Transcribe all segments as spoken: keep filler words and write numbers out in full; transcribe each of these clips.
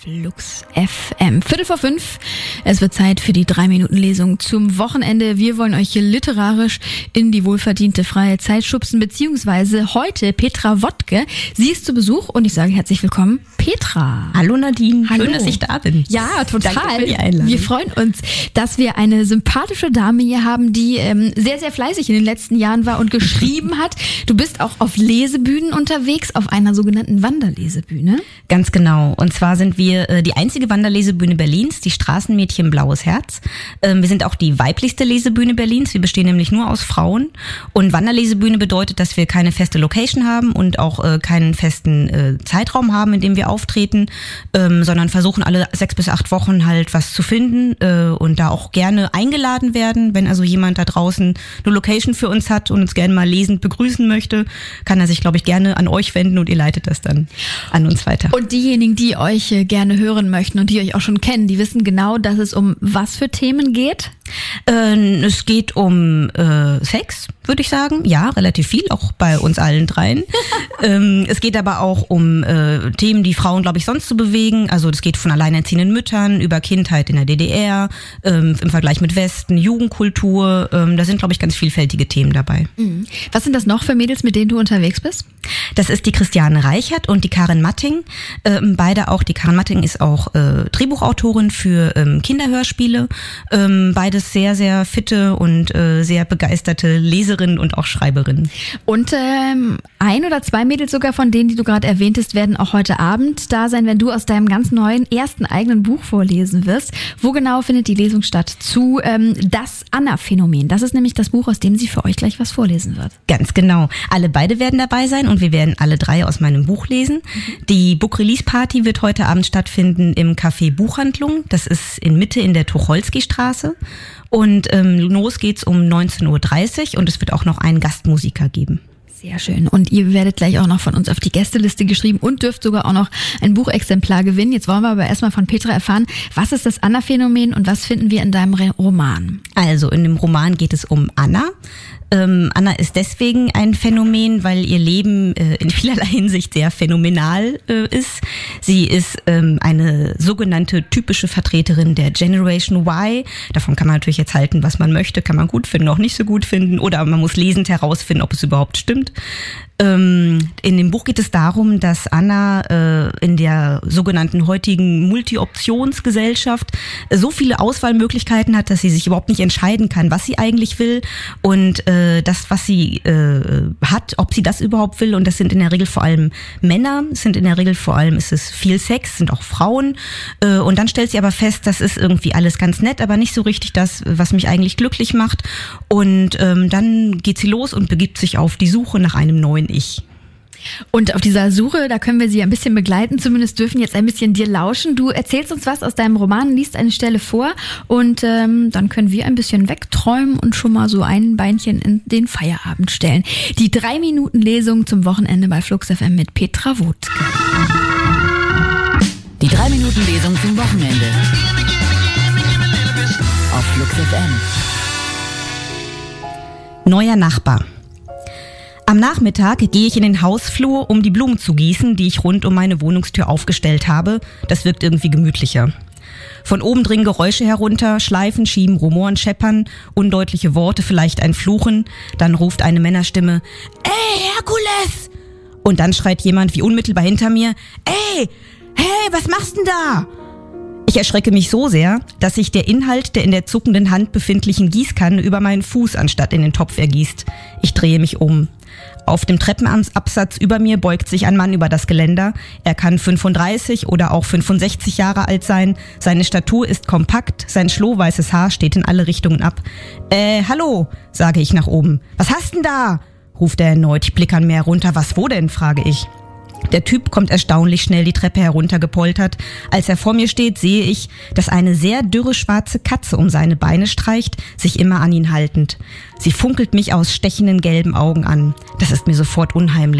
Flux F M. Viertel vor fünf. Es wird Zeit für die drei Minuten Lesung zum Wochenende. Wir wollen euch hier literarisch in die wohlverdiente freie Zeit schubsen, beziehungsweise heute Petra Wodtke. Sie ist zu Besuch und ich sage herzlich willkommen, Petra. Hallo Nadine. Hallo. Schön, dass ich da bin. Ja, total. Danke für die Einladung. Wir freuen uns, dass wir eine sympathische Dame hier haben, die ähm, sehr, sehr fleißig in den letzten Jahren war und geschrieben hat. Du bist auch auf Lesebühnen unterwegs, auf einer sogenannten Wanderlesebühne. Ganz genau. Und zwar sind wir äh, die einzige Wanderlesebühne Berlins, die Straßenmädchen Blaues Herz. Ähm, wir sind auch die weiblichste Lesebühne Berlins. Wir bestehen nämlich nur aus Frauen. Und Wanderlesebühne bedeutet, dass wir keine feste Location haben und auch äh, keinen festen äh, Zeitraum haben, in dem wir auftreten, ähm, sondern versuchen alle sechs bis acht Wochen halt was zu finden äh, und da auch gerne eingeladen werden. Wenn also jemand da draußen eine Location für uns hat und uns gerne mal lesend begrüßen möchte, kann er sich, glaube ich, gerne an euch wenden und ihr leitet das dann an uns weiter. Und diejenigen, die euch äh, gerne hören möchten und die euch auch schon kennen, die wissen genau, dass es um was für Themen geht? Äh, es geht um äh, Sex, würde ich sagen. Ja, relativ viel, auch bei uns allen dreien. ähm, es geht aber auch um äh, Themen, die Frauen, glaube ich, sonst so bewegen. Also das geht von alleinerziehenden Müttern über Kindheit in der D D R, ähm, im Vergleich mit Westen, Jugendkultur. Ähm, da sind, glaube ich, ganz vielfältige Themen dabei. Mhm. Was sind das noch für Mädels, mit denen du unterwegs bist? Das ist die Christiane Reichert und die Karin Matting. Ähm, beide auch. Die Karin Matting ist auch äh, Drehbuchautorin für ähm, Kinderhörspiele. Ähm, beides sehr, sehr fitte und äh, sehr begeisterte Leserinnen und auch Schreiberinnen. Und ähm, ein oder zwei Mädels sogar von denen, die du gerade erwähntest, werden auch heute Abend da sein, wenn du aus deinem ganz neuen ersten eigenen Buch vorlesen wirst. Wo genau findet die Lesung statt? Zu ähm, Das Anna-Phänomen. Das ist nämlich das Buch, aus dem sie für euch gleich was vorlesen wird. Ganz genau. Alle beide werden dabei sein und wir werden alle drei aus meinem Buch lesen. Mhm. Die Book-Release-Party wird heute Abend stattfinden im Café Buchhandlung. Das ist in Mitte in der Tucholsky-Straße. Und ähm, los geht's um neunzehn Uhr dreißig und es wird auch noch einen Gastmusiker geben. Sehr schön. Und ihr werdet gleich auch noch von uns auf die Gästeliste geschrieben und dürft sogar auch noch ein Buchexemplar gewinnen. Jetzt wollen wir aber erstmal von Petra erfahren, was ist das Anna-Phänomen und was finden wir in deinem Roman? Also in dem Roman geht es um Anna. Ähm, Anna ist deswegen ein Phänomen, weil ihr Leben äh, in vielerlei Hinsicht sehr phänomenal äh, ist. Sie ist ähm, eine sogenannte typische Vertreterin der Generation Y. Davon kann man natürlich jetzt halten, was man möchte, kann man gut finden, auch nicht so gut finden. Oder man muss lesend herausfinden, ob es überhaupt stimmt. Ähm, in dem Buch geht es darum, dass Anna äh, in der sogenannten heutigen Multi-Options-Gesellschaft äh, so viele Auswahlmöglichkeiten hat, dass sie sich überhaupt nicht entscheiden kann, was sie eigentlich will und äh, das, was sie äh, hat, ob sie das überhaupt will. Und das sind in der Regel vor allem Männer, es sind in der Regel vor allem ist es viel Sex, sind auch Frauen. Äh, und dann stellt sie aber fest, das ist irgendwie alles ganz nett, aber nicht so richtig das, was mich eigentlich glücklich macht. Und ähm, dann geht sie los und begibt sich auf die Suche nach einem neuen Ich. Und auf dieser Suche, da können wir sie ein bisschen begleiten, zumindest dürfen jetzt ein bisschen dir lauschen. Du erzählst uns was aus deinem Roman, liest eine Stelle vor und ähm, dann können wir ein bisschen wegträumen und schon mal so ein Beinchen in den Feierabend stellen. Die drei Minuten Lesung zum Wochenende bei Flux F M mit Petra Wodtke. Die drei Minuten Lesung zum Wochenende auf Flux F M. Neuer Nachbar. Am Nachmittag gehe ich in den Hausflur, um die Blumen zu gießen, die ich rund um meine Wohnungstür aufgestellt habe. Das wirkt irgendwie gemütlicher. Von oben dringen Geräusche herunter, Schleifen, Schieben, Rumoren, Scheppern, undeutliche Worte, vielleicht ein Fluchen. Dann ruft eine Männerstimme, »Ey, Herkules!« Und dann schreit jemand wie unmittelbar hinter mir, »Ey, hey, was machst denn da?« Ich erschrecke mich so sehr, dass sich der Inhalt der in der zuckenden Hand befindlichen Gießkanne über meinen Fuß anstatt in den Topf ergießt. Ich drehe mich um. Auf dem Treppenabsatz über mir beugt sich ein Mann über das Geländer. Er kann fünfunddreißig oder auch fünfundsechzig Jahre alt sein. Seine Statur ist kompakt, sein schlohweißes Haar steht in alle Richtungen ab. Äh, hallo, sage ich nach oben. Was hast denn da? Ruft er erneut. Ich blicke an mir herunter. Was, wo denn? Frage ich. Der Typ kommt erstaunlich schnell die Treppe heruntergepoltert. Als er vor mir steht, sehe ich, dass eine sehr dürre schwarze Katze um seine Beine streicht, sich immer an ihn haltend. Sie funkelt mich aus stechenden gelben Augen an. Das ist mir sofort unheimlich.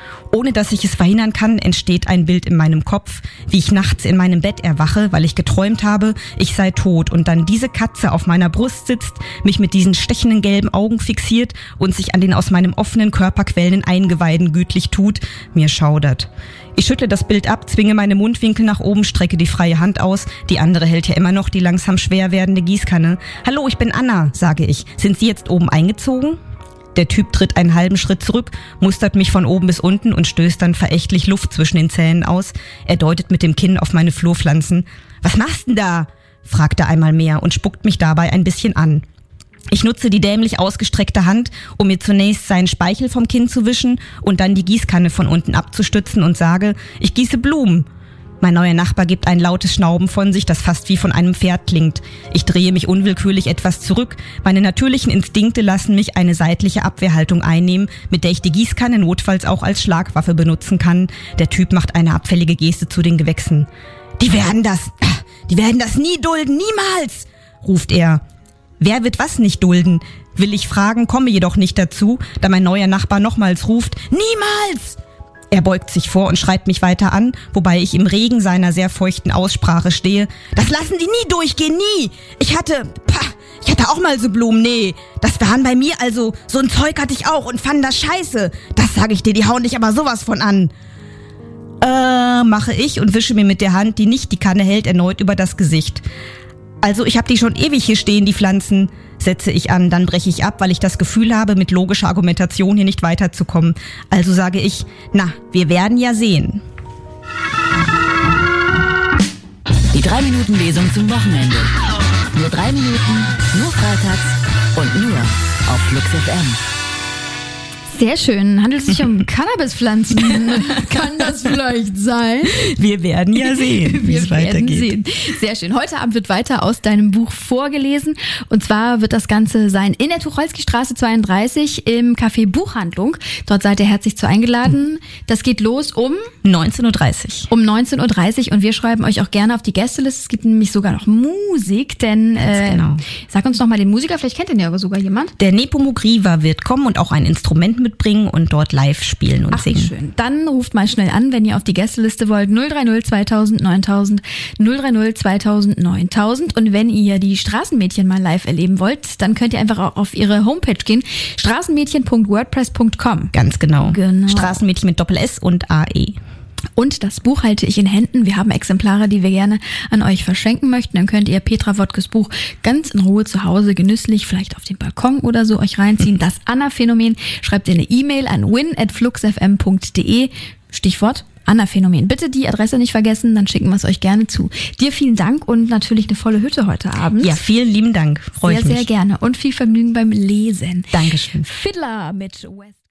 Ohne dass ich es verhindern kann, entsteht ein Bild in meinem Kopf, wie ich nachts in meinem Bett erwache, weil ich geträumt habe, ich sei tot und dann diese Katze auf meiner Brust sitzt, mich mit diesen stechenden gelben Augen fixiert und sich an den aus meinem offenen Körper quellenden Eingeweiden gütlich tut, mir schaudert. Ich schüttle das Bild ab, zwinge meine Mundwinkel nach oben, strecke die freie Hand aus. Die andere hält ja immer noch die langsam schwer werdende Gießkanne. Hallo, ich bin Anna, sage ich. Sind Sie jetzt oben eingezogen? Der Typ tritt einen halben Schritt zurück, mustert mich von oben bis unten und stößt dann verächtlich Luft zwischen den Zähnen aus. Er deutet mit dem Kinn auf meine Flurpflanzen. Was machst denn da? Fragt er einmal mehr und spuckt mich dabei ein bisschen an. Ich nutze die dämlich ausgestreckte Hand, um mir zunächst seinen Speichel vom Kinn zu wischen und dann die Gießkanne von unten abzustützen und sage, ich gieße Blumen. Mein neuer Nachbar gibt ein lautes Schnauben von sich, das fast wie von einem Pferd klingt. Ich drehe mich unwillkürlich etwas zurück. Meine natürlichen Instinkte lassen mich eine seitliche Abwehrhaltung einnehmen, mit der ich die Gießkanne notfalls auch als Schlagwaffe benutzen kann. Der Typ macht eine abfällige Geste zu den Gewächsen. Die werden das, die werden das nie dulden, niemals, ruft er. Wer wird was nicht dulden? Will ich fragen, komme jedoch nicht dazu, da mein neuer Nachbar nochmals ruft, niemals! Er beugt sich vor und schreit mich weiter an, wobei ich im Regen seiner sehr feuchten Aussprache stehe. Das lassen die nie durchgehen, nie! Ich hatte, pah, ich hatte auch mal so Blumen, nee. Das waren bei mir also, so ein Zeug hatte ich auch und fand das scheiße. Das sage ich dir, die hauen dich aber sowas von an. Äh, mache ich und wische mir mit der Hand, die nicht die Kanne hält, erneut über das Gesicht. Also ich habe die schon ewig hier stehen, die Pflanzen, setze ich an, dann breche ich ab, weil ich das Gefühl habe, mit logischer Argumentation hier nicht weiterzukommen. Also sage ich, na, wir werden ja sehen. Die drei Minuten Lesung zum Wochenende. Nur drei Minuten, nur freitags und nur auf Flux F M. Sehr schön. Handelt es sich um Cannabispflanzen? Kann das vielleicht sein? Wir werden ja sehen, wie es weitergeht. Sehen. Sehr schön. Heute Abend wird weiter aus deinem Buch vorgelesen. Und zwar wird das Ganze sein in der Tucholsky-Straße zweiunddreißig im Café Buchhandlung. Dort seid ihr herzlich zu eingeladen. Das geht los um neunzehn Uhr dreißig. Um neunzehn Uhr dreißig und wir schreiben euch auch gerne auf die Gästeliste. Es gibt nämlich sogar noch Musik, denn äh, genau. Sag uns noch mal den Musiker, vielleicht kennt ihn ja aber sogar jemand. Der Nepomuk Riva wird kommen und auch ein Instrument mitbringen und dort live spielen und Ach, singen. Schön. Dann ruft mal schnell an, wenn ihr auf die Gästeliste wollt. null drei null zweitausend neuntausend, null drei null zweitausend neuntausend. Und wenn ihr die Straßenmädchen mal live erleben wollt, dann könnt ihr einfach auch auf ihre Homepage gehen. straßenmädchen punkt wordpress punkt com. Ganz genau. genau. Straßenmädchen mit Doppel-S und A E. Und das Buch halte ich in Händen. Wir haben Exemplare, die wir gerne an euch verschenken möchten. Dann könnt ihr Petra Wodkes Buch ganz in Ruhe zu Hause genüsslich, vielleicht auf dem Balkon oder so, euch reinziehen. Das Anna-Phänomen. Schreibt ihr eine E-Mail an win at fluxfm punkt de. Stichwort Anna-Phänomen. Bitte die Adresse nicht vergessen, dann schicken wir es euch gerne zu. Dir vielen Dank und natürlich eine volle Hütte heute Abend. Ja, vielen lieben Dank. Freue ich mich. Sehr, sehr gerne. Und viel Vergnügen beim Lesen. Dankeschön. Fiddler mit West.